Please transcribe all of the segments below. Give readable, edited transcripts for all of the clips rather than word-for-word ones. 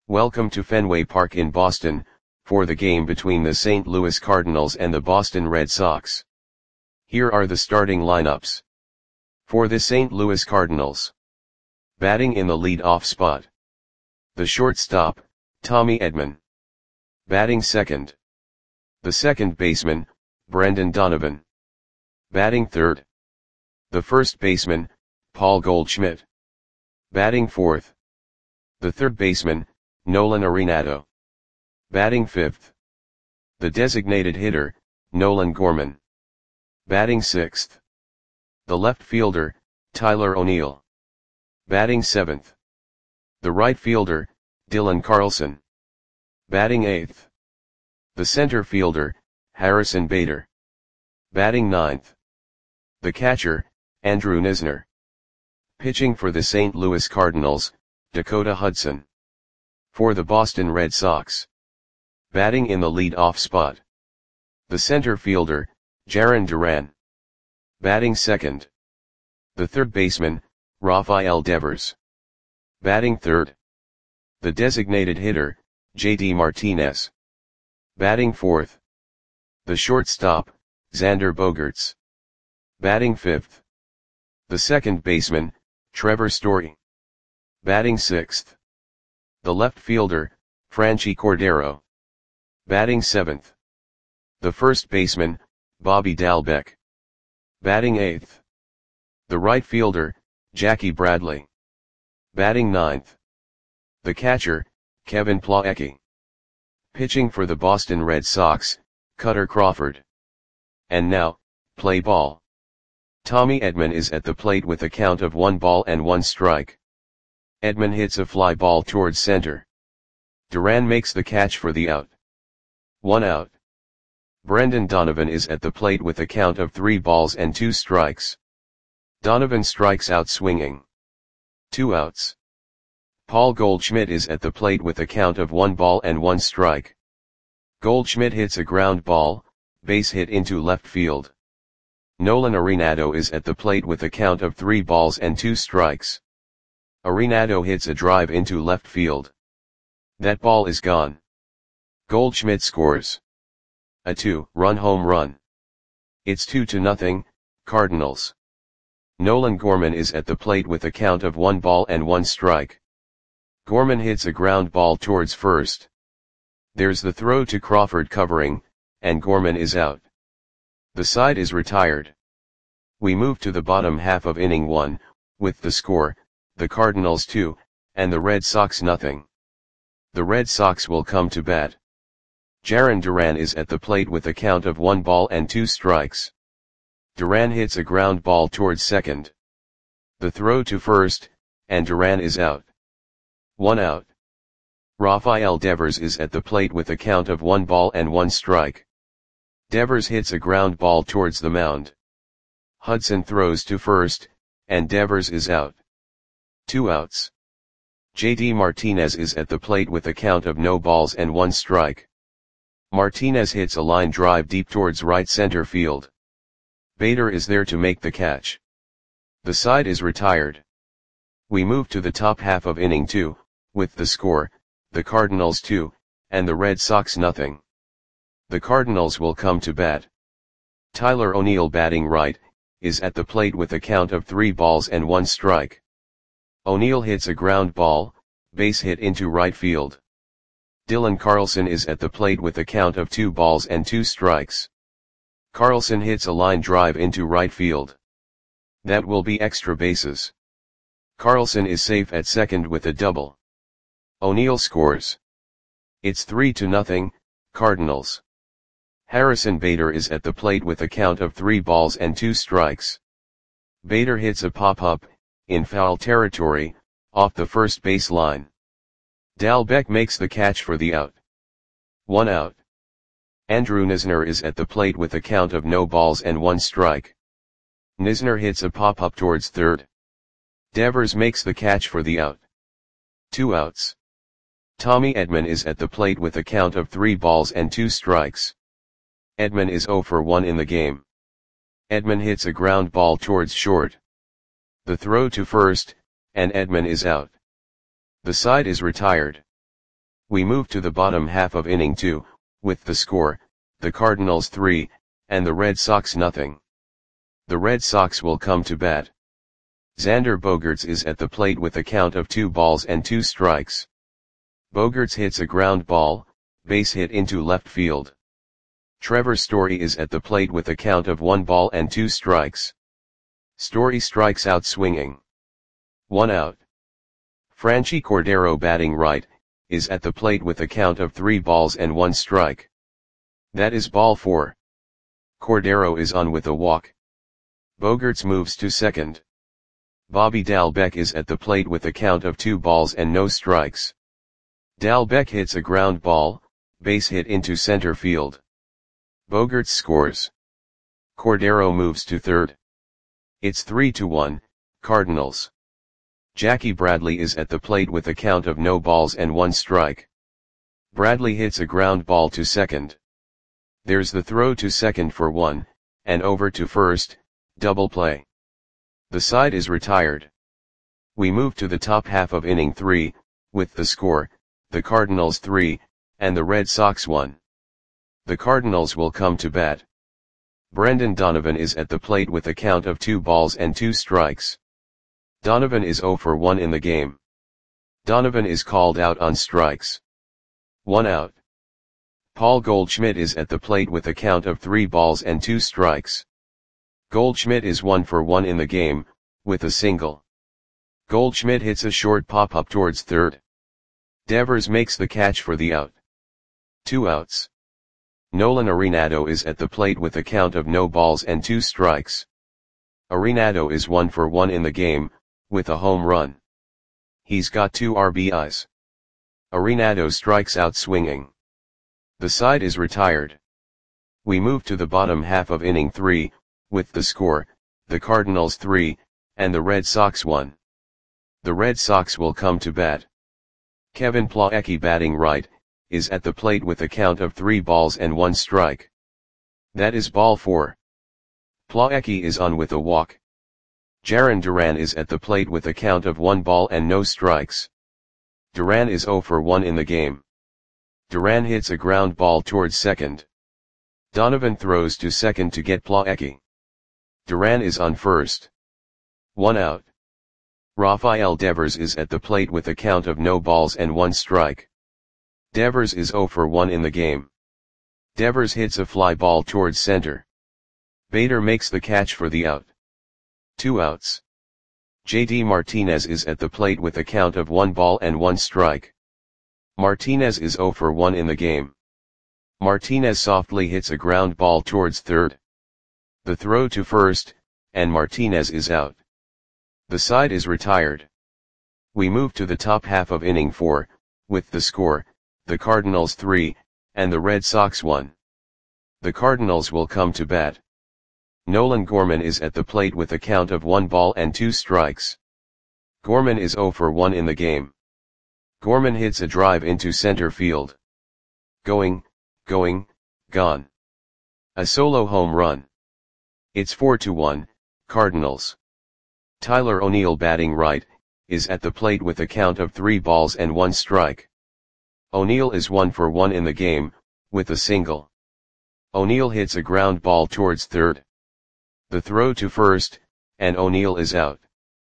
Welcome to Fenway Park in Boston, for the game between the St. Louis Cardinals and the Boston Red Sox. Here are the starting lineups. For the St. Louis Cardinals. Batting in the lead-off spot. The shortstop, Tommy Edman. Batting second. The second baseman, Brendan Donovan. Batting third. The first baseman, Paul Goldschmidt. Batting fourth. The third baseman, Nolan Arenado. Batting fifth. The designated hitter, Nolan Gorman. Batting sixth. The left fielder, Tyler O'Neill. Batting seventh. The right fielder, Dylan Carlson. Batting eighth. The center fielder, Harrison Bader. Batting ninth. The catcher, Andrew Knizner. Pitching for the St. Louis Cardinals, Dakota Hudson. For the Boston Red Sox. Batting in the lead-off spot. The center fielder, Jarren Duran. Batting second. The third baseman, Rafael Devers. Batting third. The designated hitter, JD Martinez. Batting fourth. The shortstop, Xander Bogaerts. Batting fifth. The second baseman, Trevor Story. Batting sixth. The left fielder, Franchy Cordero. Batting seventh. The first baseman, Bobby Dalbec. Batting eighth. The right fielder, Jackie Bradley. Batting ninth. The catcher, Kevin Plawecki. Pitching for the Boston Red Sox, Kutter Crawford. And now, play ball. Tommy Edman is at the plate with a count of 1-1 Edman hits a fly ball towards center. Duran makes the catch for the out. 1 out. Brendan Donovan is at the plate with a count of 3-2. Donovan strikes out swinging. 2 outs. Paul Goldschmidt is at the plate with a count of 1-1. Goldschmidt hits a ground ball, base hit into left field. Nolan Arenado is at the plate with a count of 3-2. Arenado hits a drive into left field. That ball is gone. Goldschmidt scores a 2-run home run. It's 2-0, Cardinals. Nolan Gorman is at the plate with a count of 1-1. Gorman hits a ground ball towards first. There's the throw to Crawford covering, and Gorman is out. The side is retired. We move to the bottom half of inning 1, with the score, the Cardinals 2, and the Red Sox 0. The Red Sox will come to bat. Jarren Duran is at the plate with a count of 1-2. Duran hits a ground ball towards second. The throw to first, and Duran is out. 1 out. Rafael Devers is at the plate with a count of 1-1. Devers hits a ground ball towards the mound. Hudson throws to first, and Devers is out. 2 outs. JD Martinez is at the plate with a count of 0-1. Martinez hits a line drive deep towards right center field. Bader is there to make the catch. The side is retired. We move to the top half of inning 2, with the score, the Cardinals 2, and the Red Sox 0. The Cardinals will come to bat. Tyler O'Neill batting right, is at the plate with a count of 3-1. O'Neill hits a ground ball, base hit into right field. Dylan Carlson is at the plate with a count of 2-2. Carlson hits a line drive into right field. That will be extra bases. Carlson is safe at second with a double. O'Neill scores. It's 3-0, Cardinals. Harrison Bader is at the plate with a count of 3-2. Bader hits a pop-up, in foul territory, off the first base line. Dalbec makes the catch for the out. 1 out. Andrew Knizner is at the plate with a count of 0-1. Knizner hits a pop-up towards third. Devers makes the catch for the out. 2 outs. Tommy Edman is at the plate with a count of 3-2. Edman is 0 for 1 in the game. Edman hits a ground ball towards short. The throw to first, and Edman is out. The side is retired. We move to the bottom half of inning 2, with the score, the Cardinals 3, and the Red Sox nothing. The Red Sox will come to bat. Xander Bogaerts is at the plate with a count of 2 balls and 2 strikes. Bogaerts hits a ground ball, base hit into left field. Trevor Story is at the plate with a count of 1 ball and 2 strikes. Story strikes out swinging. 1 out. Franchy Cordero, batting right, is at the plate with a count of 3 balls and 1 strike. That is ball 4. Cordero is on with a walk. Bogaerts moves to second. Bobby Dalbec is at the plate with a count of 2 balls and no strikes. Dalbec hits a ground ball, base hit into center field. Bogaerts scores. Cordero moves to third. It's 3-1, Cardinals. Jackie Bradley is at the plate with a count of no balls and 1 strike. Bradley hits a ground ball to second. There's the throw to second for 1, and over to first, double play. The side is retired. We move to the top half of inning 3, with the score, the Cardinals 3, and the Red Sox 1. The Cardinals will come to bat. Brendan Donovan is at the plate with a count of 2 balls and 2 strikes. Donovan is 0 for 1 in the game. Donovan is called out on strikes. 1 out. Paul Goldschmidt is at the plate with a count of 3 balls and 2 strikes. Goldschmidt is 1 for 1 in the game, with a single. Goldschmidt hits a short pop-up towards third. Devers makes the catch for the out. 2 outs. Nolan Arenado is at the plate with a count of no balls and 2 strikes. Arenado is 1 for 1 in the game, with a home run. He's got 2 RBIs. Arenado strikes out swinging. The side is retired. We move to the bottom half of inning 3, with the score, the Cardinals 3, and the Red Sox 1. The Red Sox will come to bat. Kevin Plawecki, batting right, is at the plate with a count of 3 balls and 1 strike. That is ball 4. Plawecki is on with a walk. Jarren Duran is at the plate with a count of 1 ball and no strikes. Duran is 0 for 1 in the game. Duran hits a ground ball towards second. Donovan throws to second to get Plawecki. Duran is on first. 1 out. Rafael Devers is at the plate with a count of no balls and 1 strike. Devers is 0 for 1 in the game. Devers hits a fly ball towards center. Bader makes the catch for the out. 2 outs. JD Martinez is at the plate with a count of 1 ball and 1 strike. Martinez is 0 for 1 in the game. Martinez softly hits a ground ball towards third. The throw to first, and Martinez is out. The side is retired. We move to the top half of inning 4, with the score, the Cardinals 3, and the Red Sox 1. The Cardinals will come to bat. Nolan Gorman is at the plate with a count of 1 ball and 2 strikes. Gorman is 0 for 1 in the game. Gorman hits a drive into center field. Going, gone. A solo home run. It's 4-1, Cardinals. Tyler O'Neill, batting right, is at the plate with a count of 3 balls and 1 strike. O'Neill is 1 for 1 in the game, with a single. O'Neill hits a ground ball towards third. The throw to first, and O'Neill is out.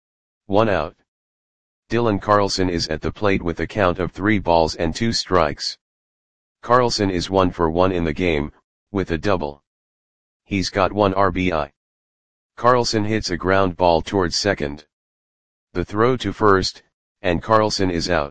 1 out. Dylan Carlson is at the plate with a count of 3 balls and 2 strikes. Carlson is 1 for 1 in the game, with a double. He's got 1 RBI. Carlson hits a ground ball towards second. The throw to first, and Carlson is out.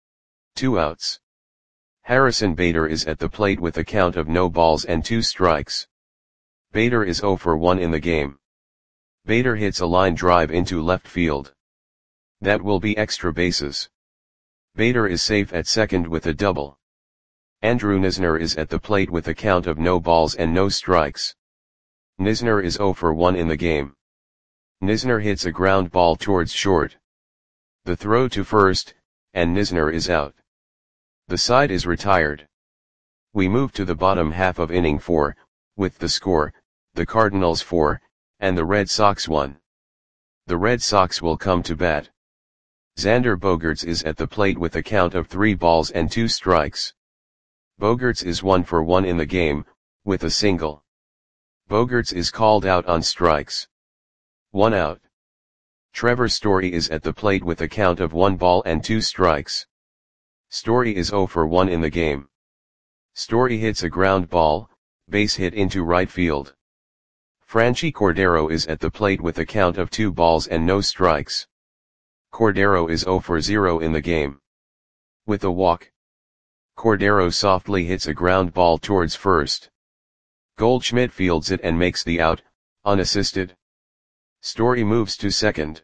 2 outs. Harrison Bader is at the plate with a count of no balls and 2 strikes. Bader is 0 for 1 in the game. Bader hits a line drive into left field. That will be extra bases. Bader is safe at second with a double. Andrew Knizner is at the plate with a count of no balls and no strikes. Knizner is 0 for 1 in the game. Knizner hits a ground ball towards short. The throw to first, and Knizner is out. The side is retired. We move to the bottom half of inning 4, with the score, the Cardinals 4, and the Red Sox 1. The Red Sox will come to bat. Xander Bogaerts is at the plate with a count of 3 balls and 2 strikes. Bogaerts is 1 for 1 in the game, with a single. Bogaerts is called out on strikes. 1 out. Trevor Story is at the plate with a count of 1 ball and 2 strikes. Story is 0 for 1 in the game. Story hits a ground ball, base hit into right field. Franchy Cordero is at the plate with a count of 2 balls and no strikes. Cordero is 0 for 0 in the game. With a walk. Cordero softly hits a ground ball towards first. Goldschmidt fields it and makes the out, unassisted. Story moves to second.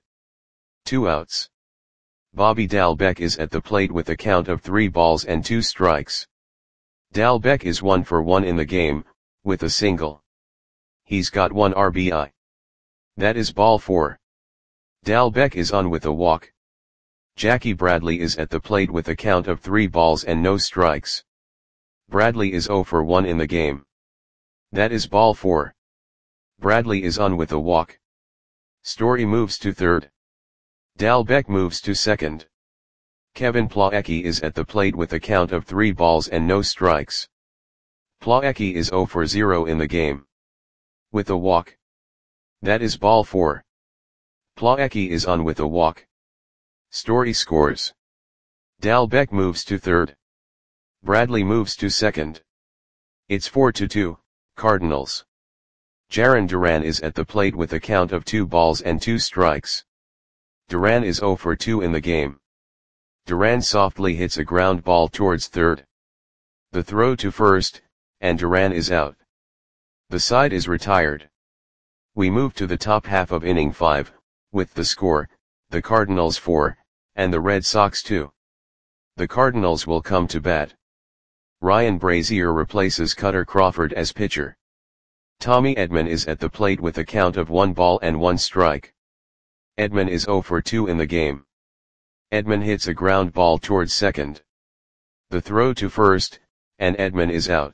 2 outs. Bobby Dalbec is at the plate with a count of 3 balls and 2 strikes. Dalbec is 1 for 1 in the game, with a single. He's got 1 RBI. That is ball 4. Dalbec is on with a walk. Jackie Bradley is at the plate with a count of 3 balls and no strikes. Bradley is 0 for 1 in the game. That is ball 4. Bradley is on with a walk. Story moves to third. Dalbec moves to second. Kevin Plawecki is at the plate with a count of 3 balls and no strikes. Plawecki is 0 for 0 in the game. With a walk. That is ball 4. Plawecki is on with a walk. Story scores. Dalbec moves to third. Bradley moves to second. It's 4-2, Cardinals. Jarren Duran is at the plate with a count of 2 balls and 2 strikes. Duran is 0 for 2 in the game. Duran softly hits a ground ball towards third. The throw to first, and Duran is out. The side is retired. We move to the top half of inning 5, with the score, the Cardinals 4, and the Red Sox 2. The Cardinals will come to bat. Ryan Brazier replaces Cutter Crawford as pitcher. Tommy Edman is at the plate with a count of 1 ball and 1 strike. Edman is 0 for 2 in the game. Edman hits a ground ball towards second. The throw to first, and Edman is out.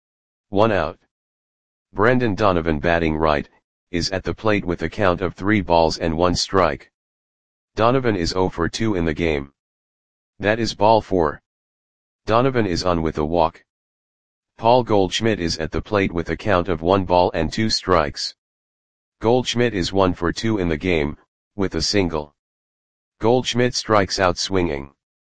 1 out. Brendan Donovan batting right, is at the plate with a count of 3 balls and 1 strike. Donovan is 0 for 2 in the game. That is ball 4. Donovan is on with a walk. Paul Goldschmidt is at the plate with a count of 1 ball and 2 strikes. Goldschmidt is 1 for 2 in the game, with a single. Goldschmidt strikes out swinging.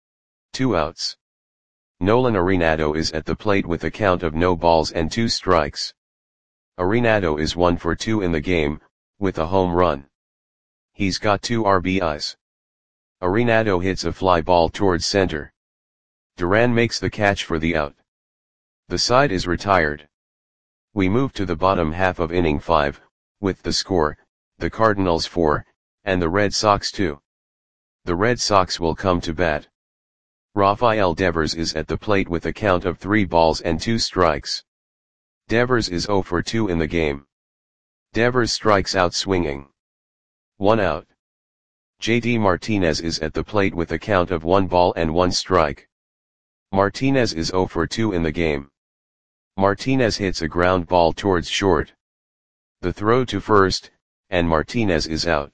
2 outs. Nolan Arenado is at the plate with a count of no balls and 2 strikes. Arenado is 1 for 2 in the game, with a home run. He's got 2 RBIs. Arenado hits a fly ball towards center. Duran makes the catch for the out. The side is retired. We move to the bottom half of inning 5, with the score, the Cardinals 4, and the Red Sox 2. The Red Sox will come to bat. Rafael Devers is at the plate with a count of 3 balls and 2 strikes. Devers is 0 for 2 in the game. Devers strikes out swinging. 1 out. JD Martinez is at the plate with a count of 1 ball and 1 strike. Martinez is 0 for 2 in the game. Martinez hits a ground ball towards short. The throw to first, and Martinez is out.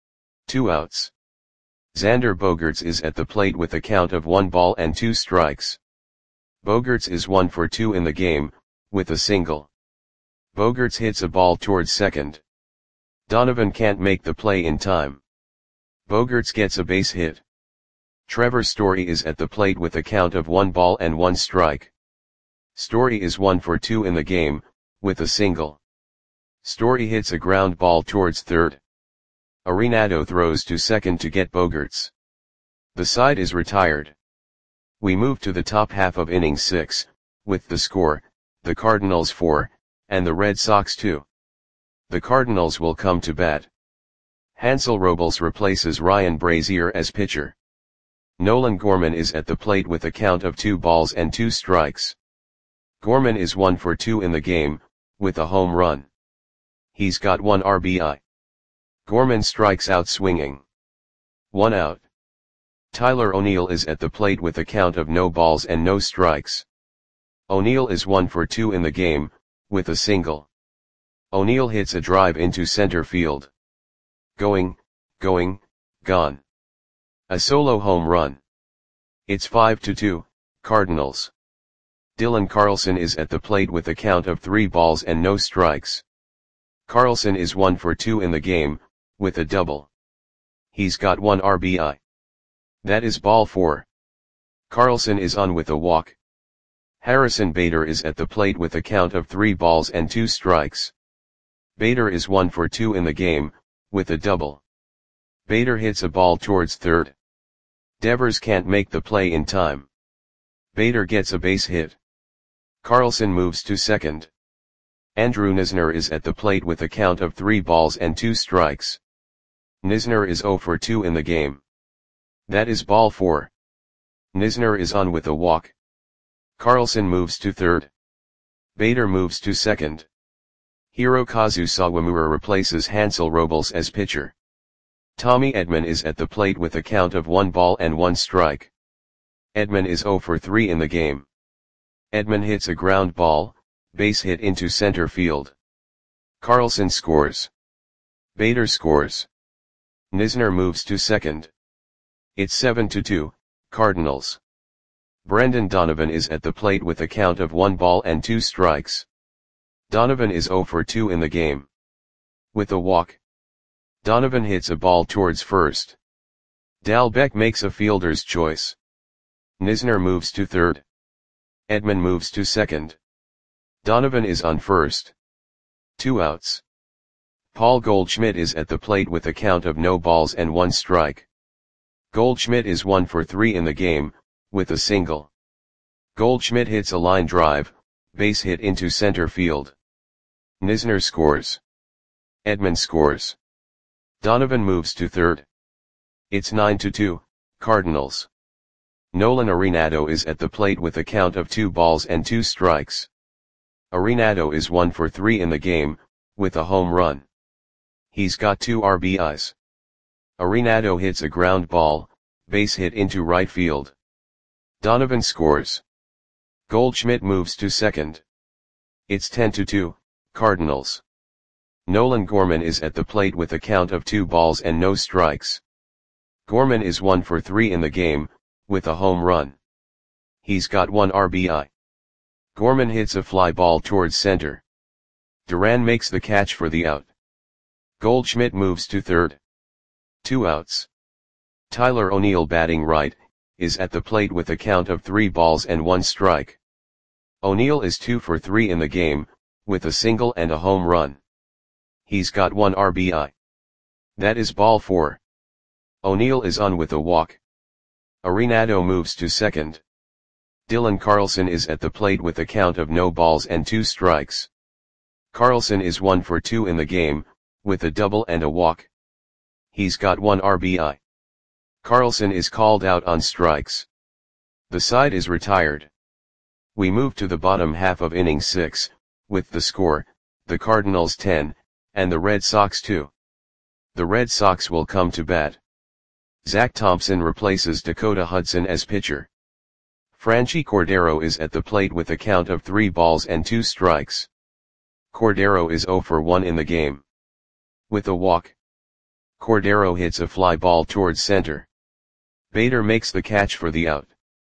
2 outs. Xander Bogaerts is at the plate with a count of 1 ball and 2 strikes. Bogaerts is 1 for 2 in the game, with a single. Bogaerts hits a ball towards second. Donovan can't make the play in time. Bogaerts gets a base hit. Trevor Story is at the plate with a count of 1 ball and 1 strike. Story is 1 for 2 in the game, with a single. Story hits a ground ball towards third. Arenado throws to second to get Bogaerts. The side is retired. We move to the top half of inning 6, with the score, the Cardinals 4, and the Red Sox 2. The Cardinals will come to bat. Hansel Robles replaces Ryan Brazier as pitcher. Nolan Gorman is at the plate with a count of 2 balls and 2 strikes. Gorman is 1 for 2 in the game, with a home run. He's got 1 RBI. Gorman strikes out swinging. 1 out. Tyler O'Neill is at the plate with a count of no balls and no strikes. O'Neill is 1 for 2 in the game, with a single. O'Neill hits a drive into center field. Going, gone. A solo home run. It's 5-2, Cardinals. Dylan Carlson is at the plate with a count of 3 balls and no strikes. Carlson is 1 for 2 in the game, with a double. He's got 1 RBI. That is ball 4. Carlson is on with a walk. Harrison Bader is at the plate with a count of 3 balls and 2 strikes. Bader is 1 for 2 in the game, with a double. Bader hits a ball towards third. Devers can't make the play in time. Bader gets a base hit. Carlson moves to second. Andrew Knizner is at the plate with a count of 3 balls and 2 strikes. Knizner is 0 for 2 in the game. That is ball 4. Knizner is on with a walk. Carlson moves to third. Bader moves to second. Hirokazu Sawamura replaces Hansel Robles as pitcher. Tommy Edman is at the plate with a count of 1 ball and 1 strike. Edman is 0 for 3 in the game. Edman hits a ground ball, base hit into center field. Carlson scores. Bader scores. Knizner moves to second. It's 7-2, Cardinals. Brendan Donovan is at the plate with a count of 1 ball and 2 strikes. Donovan is 0 for 2 in the game. With a walk. Donovan hits a ball towards first. Dalbec makes a fielder's choice. Knizner moves to third. Edman moves to second. Donovan is on first. 2 outs. Paul Goldschmidt is at the plate with a count of no balls and 1 strike. Goldschmidt is 1 for 3 in the game, with a single. Goldschmidt hits a line drive, base hit into center field. Knizner scores. Edman scores. Donovan moves to third. It's 9-2, Cardinals. Nolan Arenado is at the plate with a count of 2 balls and 2 strikes. Arenado is 1 for 3 in the game, with a home run. He's got 2 RBIs. Arenado hits a ground ball, base hit into right field. Donovan scores. Goldschmidt moves to second. It's 10-2, Cardinals. Nolan Gorman is at the plate with a count of 2 balls and no strikes. Gorman is 1 for 3 in the game, with a home run. He's got 1 RBI. Gorman hits a fly ball towards center. Duran makes the catch for the out. Goldschmidt moves to third. 2 outs. Tyler O'Neill, batting right, is at the plate with a count of 3 balls and 1 strike. O'Neill is 2 for 3 in the game, with a single and a home run. He's got 1 RBI. That is ball 4. O'Neill is on with a walk. Arenado moves to second. Dylan Carlson is at the plate with a count of no balls and 2 strikes. Carlson is 1 for 2 in the game, with a double and a walk. He's got 1 RBI. Carlson is called out on strikes. The side is retired. We move to the bottom half of inning 6, with the score, the Cardinals 10, and the Red Sox 2. The Red Sox will come to bat. Zach Thompson replaces Dakota Hudson as pitcher. Franchy Cordero is at the plate with a count of 3 balls and 2 strikes. Cordero is 0 for 1 in the game. With a walk. Cordero hits a fly ball towards center. Bader makes the catch for the out.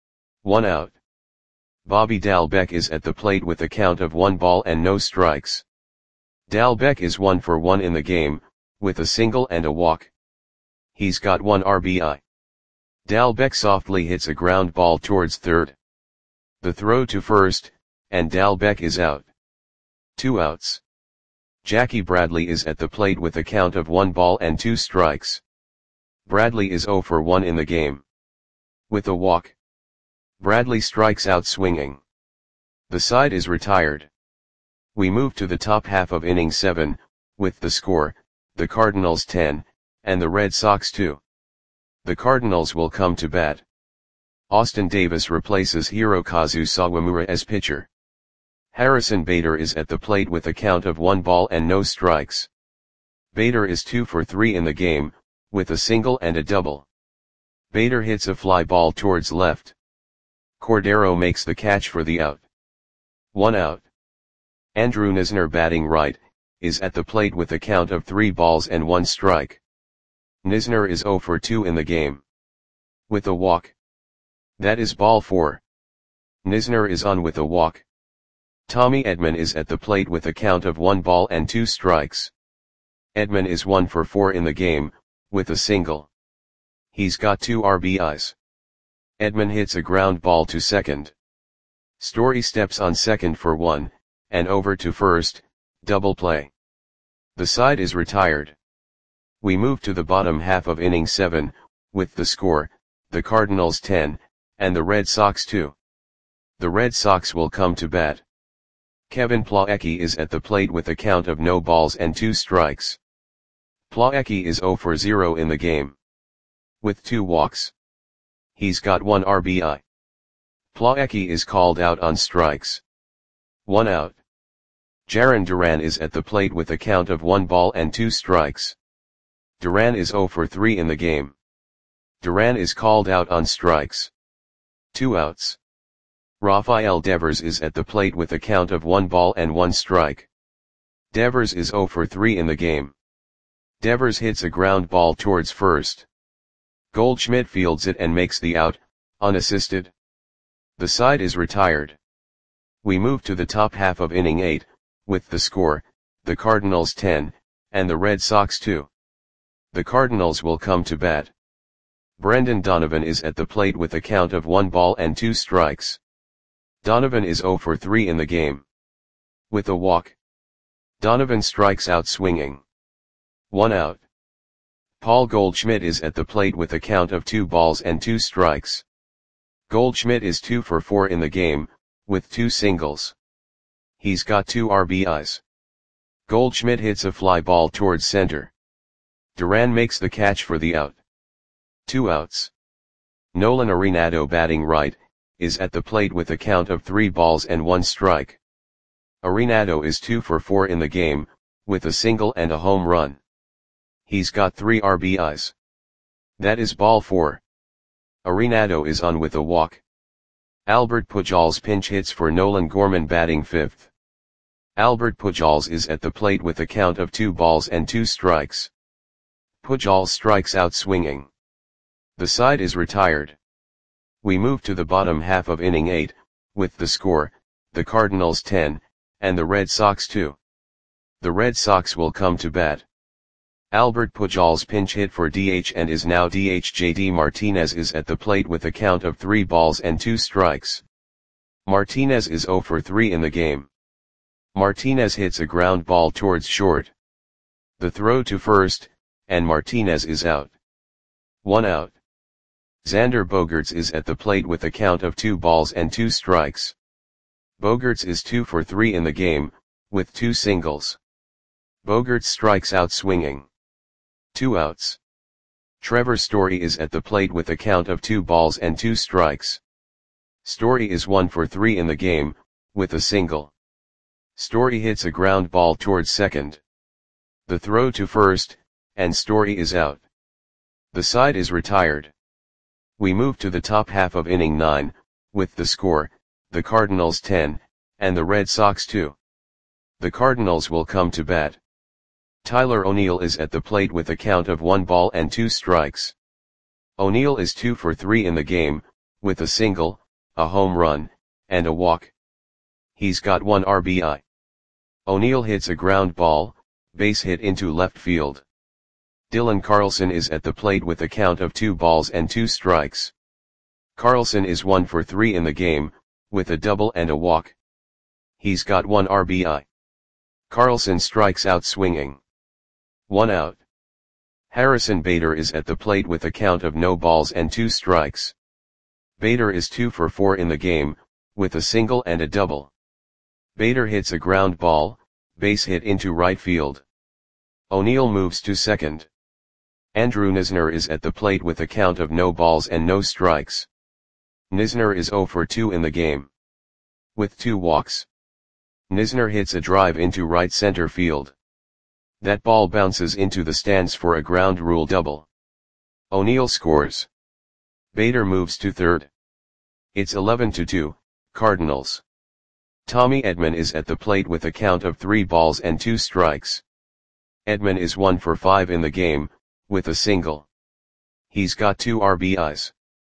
1 out. Bobby Dalbec is at the plate with a count of 1 ball and no strikes. Dalbec is 1 for 1 in the game, with a single and a walk. He's got 1 RBI. Dalbec softly hits a ground ball towards third. The throw to first, and Dalbec is out. 2 outs. Jackie Bradley is at the plate with a count of 1 ball and 2 strikes. Bradley is 0 for 1 in the game. With a walk. Bradley strikes out swinging. The side is retired. We move to the top half of inning 7, with the score, the Cardinals 10, and the Red Sox 2. The Cardinals will come to bat. Austin Davis replaces Hirokazu Sawamura as pitcher. Harrison Bader is at the plate with a count of 1 ball and no strikes. Bader is 2 for 3 in the game, with a single and a double. Bader hits a fly ball towards left. Cordero makes the catch for the out. 1 out. Andrew Knizner, batting right, is at the plate with a count of 3 balls and 1 strike. Knizner is 0 for 2 in the game. With a walk. That is ball 4. Nisner is on with a walk. Tommy Edman is at the plate with a count of 1 ball and 2 strikes. Edman is 1 for 4 in the game, with a single. He's got 2 RBIs. Edman hits a ground ball to second. Story steps on second for 1, and over to first, double play. The side is retired. We move to the bottom half of inning 7, with the score, the Cardinals 10, and the Red Sox 2. The Red Sox will come to bat. Kevin Plawecki is at the plate with a count of no balls and 2 strikes. Plawecki is 0 for 0 in the game. With 2 walks. He's got 1 RBI. Plawecki is called out on strikes. 1 out. Jarren Duran is at the plate with a count of 1 ball and 2 strikes. Duran is 0 for 3 in the game. Duran is called out on strikes. 2 outs. Rafael Devers is at the plate with a count of 1 ball and 1 strike. Devers is 0 for 3 in the game. Devers hits a ground ball towards first. Goldschmidt fields it and makes the out, unassisted. The side is retired. We move to the top half of inning 8, with the score, the Cardinals 10, and the Red Sox 2. The Cardinals will come to bat. Brendan Donovan is at the plate with a count of 1 ball and 2 strikes. Donovan is 0 for 3 in the game. With a walk. Donovan strikes out swinging. 1 out. Paul Goldschmidt is at the plate with a count of 2 balls and 2 strikes. Goldschmidt is 2 for 4 in the game, with 2 singles. He's got 2 RBIs. Goldschmidt hits a fly ball towards center. Duran makes the catch for the out. 2 outs. Nolan Arenado, batting right, is at the plate with a count of 3 balls and 1 strike. Arenado is 2 for 4 in the game, with a single and a home run. He's got 3 RBIs. That is ball 4. Arenado is on with a walk. Albert Pujols pinch hits for Nolan Gorman, batting 5th. Albert Pujols is at the plate with a count of 2 balls and 2 strikes. Pujols strikes out swinging. The side is retired. We move to the bottom half of inning 8, with the score, the Cardinals 10, and the Red Sox 2. The Red Sox will come to bat. Albert Pujols pinch hit for DH and is now DH. JD Martinez is at the plate with a count of 3 balls and 2 strikes. Martinez is 0 for 3 in the game. Martinez hits a ground ball towards short. The throw to first, and Martinez is out. 1 out. Xander Bogaerts is at the plate with a count of 2 balls and 2 strikes. Bogaerts is 2 for 3 in the game, with 2 singles. Bogaerts strikes out swinging. 2 outs. Trevor Story is at the plate with a count of 2 balls and 2 strikes. Story is 1 for 3 in the game, with a single. Story hits a ground ball towards second. The throw to first, and Story is out. The side is retired. We move to the top half of inning 9, with the score, the Cardinals 10, and the Red Sox 2. The Cardinals will come to bat. Tyler O'Neill is at the plate with a count of 1 ball and 2 strikes. O'Neill is 2 for 3 in the game, with a single, a home run, and a walk. He's got 1 RBI. O'Neill hits a ground ball, base hit into left field. Dylan Carlson is at the plate with a count of 2 balls and 2 strikes. Carlson is 1 for 3 in the game, with a double and a walk. He's got 1 RBI. Carlson strikes out swinging. 1 out. Harrison Bader is at the plate with a count of no balls and 2 strikes. Bader is 2 for 4 in the game, with a single and a double. Bader hits a ground ball, base hit into right field. O'Neill moves to second. Andrew Knizner is at the plate with a count of no balls and no strikes. Knizner is 0 for 2 in the game. With 2 walks. Knizner hits a drive into right center field. That ball bounces into the stands for a ground rule double. O'Neill scores. Bader moves to third. It's 11-2, Cardinals. Tommy Edman is at the plate with a count of 3 balls and 2 strikes. Edman is 1 for 5 in the game, with a single. He's got 2 RBIs.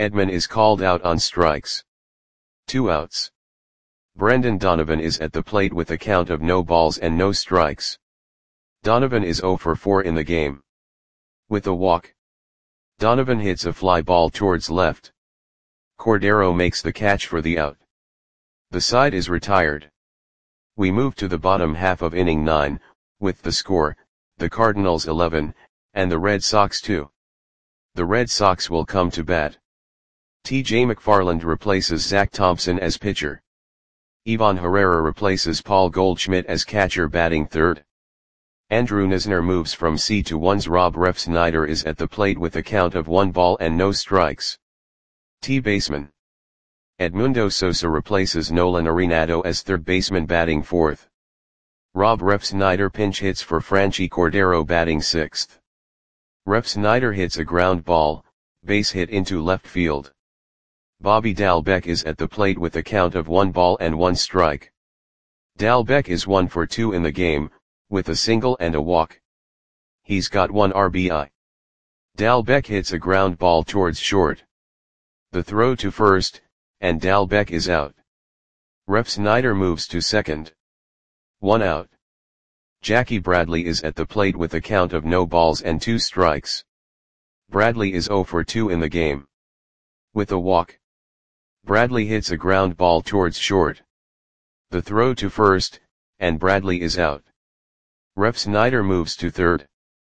Edman is called out on strikes. 2 outs. Brendan Donovan is at the plate with a count of no balls and no strikes. Donovan is 0 for 4 in the game. With a walk, Donovan hits a fly ball towards left. Cordero makes the catch for the out. The side is retired. We move to the bottom half of inning 9, with the score, the Cardinals 11, and the Red Sox 2. The Red Sox will come to bat. T.J. McFarland replaces Zach Thompson as pitcher. Ivan Herrera replaces Paul Goldschmidt as catcher batting third. Andrew Knizner moves from C to 1's. Rob Refsnyder is at the plate with a count of 1 ball and no strikes. T baseman. Edmundo Sosa replaces Nolan Arenado as third baseman batting fourth. Rob Refsnyder pinch hits for Franchi Cordero batting sixth. Refsnyder hits a ground ball, base hit into left field. Bobby Dalbec is at the plate with a count of 1 ball and 1 strike. Dalbec is 1 for 2 in the game, with a single and a walk. He's got 1 RBI. Dalbec hits a ground ball towards short. The throw to first, and Dalbec is out. Refsnyder moves to second. 1 out. Jackie Bradley is at the plate with a count of no balls and 2 strikes. Bradley is 0 for 2 in the game. With a walk, Bradley hits a ground ball towards short. The throw to first, and Bradley is out. Refsnyder moves to third.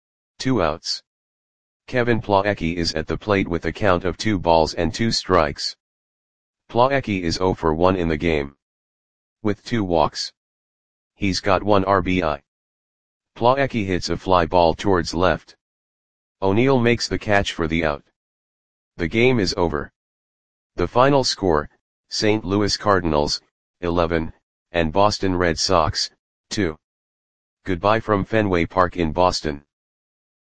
2 outs. Kevin Plawecki is at the plate with a count of 2 balls and 2 strikes. Plawecki is 0 for 1 in the game. With 2 walks, he's got 1 RBI. Plawecki hits a fly ball towards left. O'Neill makes the catch for the out. The game is over. The final score, St. Louis Cardinals, 11, and Boston Red Sox, 2. Goodbye from Fenway Park in Boston.